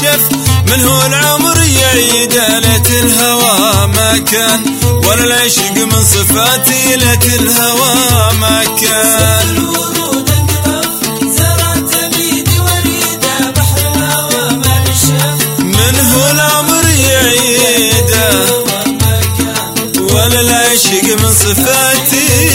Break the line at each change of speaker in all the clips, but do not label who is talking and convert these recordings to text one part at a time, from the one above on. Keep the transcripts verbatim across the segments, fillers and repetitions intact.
شف منه العمر يعيد ليت الهوى ما كان ولا العشق من صفاتي ليت الهوى ما كان منه العمر يعيده ولا العشق من صفاتي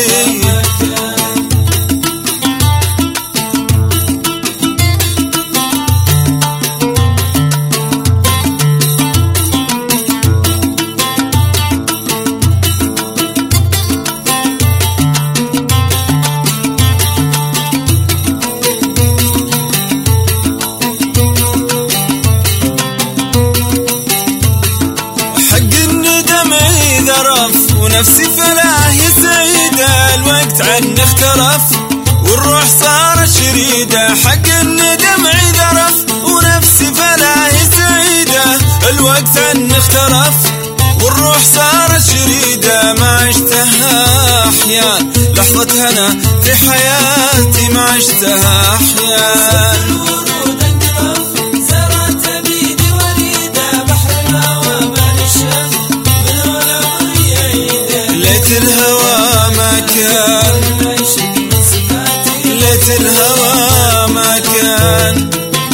ونفسي فلاه سعيدة الوقت عنه اختلف والروح صارت شريدة حق الندم عذرف ونفسي فلاه سعيدة الوقت عنه اختلف والروح صارت شريدة ما عشتها أحيان لحظة هنا في حياتي ما عشتها أحيان ليت الهوى ما كان ليت الهوى ما كان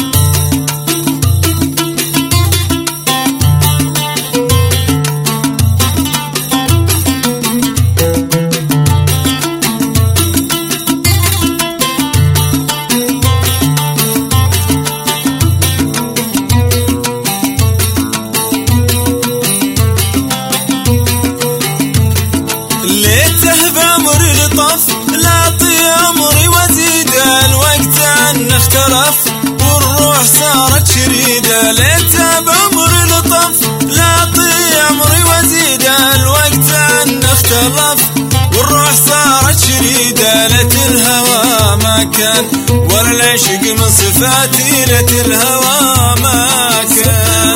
ليته بعمري لطف لاطي عمري وزيد الوقت عنه اختلف والروح صارت شريدة ليته بعمري لطف لاطي عمري وزيد الوقت عنه اختلف والروح صارت شريدة ليت الهوى ما كان ولا العشق من صفاتي ليت الهوى ما كان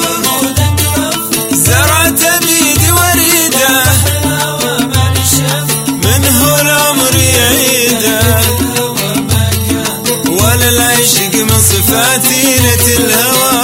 زرعت بيدي وريده منه العمر يعيده ولا العشق من صفاتي ليت الهوى